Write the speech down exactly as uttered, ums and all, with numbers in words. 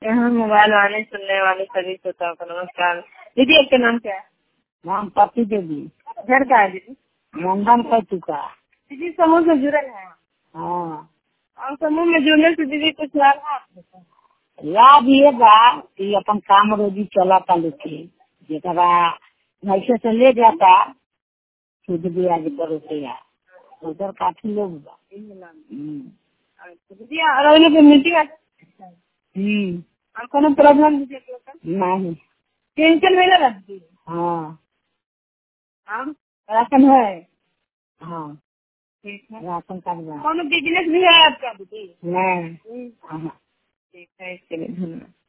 यहाँ मोबाइल वाले सुनने वाले सभी श्रोताओं को नमस्कार। दीदी आपका नाम क्या है? नाम पति देवी। घर का है दीदी? मंडन कर चुका। दीदी समूह में जुड़े हैं? हाँ। और समूह में जुड़ने से दीदी कुछ लाभ है आपको? लाभ ये बा कि अपन काम रोजी चला था लेके जरा ऐसे से ले जाता शुद्ध भी आगे बढ़ोते उधर काफी लोग बा। हम्म। अच्छा दीदी और अगले पे मीटिंग आता हम्म। और कोनो प्रॉब्लम दीदी आपको का? नहीं। टेंशन में ना रहती? हाँ। हाँ राशन है? हाँ ठीक है। राशन कार्ड बा। कोनो बिजनेस भी है आपका दीदी? नहीं। हाँ। ठीक है, इसके लिए धन्यवाद।